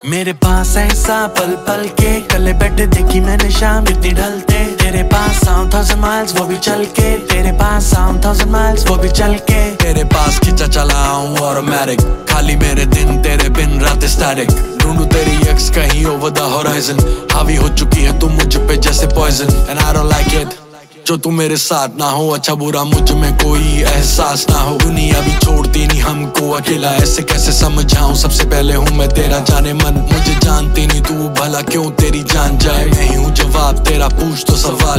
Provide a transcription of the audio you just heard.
मेरे पास ऐसा पल पल के कल बैठे देखी मैंने शाम कितनी ढलते। तेरे पास आऊं 1000 माइल्स वो भी चल के, तेरे पास आऊं 1000 माइल्स वो भी चल के। तेरे पास खींचा चला आऊं ऑटोमेटिक, खाली मेरे दिन तेरे बिन रात स्टैटिक। ढूंढूं तेरी एक्स कहीं ओवर द होराइजन, हावी हो चुकी है तू मुझ पे जैसे poison. And I don't like it जो तू मेरे साथ ना हो, अच्छा बुरा मुझ में कोई एहसास ना हो। दुनिया भी छोड़ती नहीं हमको अकेला, ऐसे कैसे समझाऊं सबसे पहले हूँ मैं तेरा जाने मन। मुझे जानती नहीं तू भला क्यों तेरी जान जाए, नहीं हूँ जवाब तेरा पूछ तो सवाल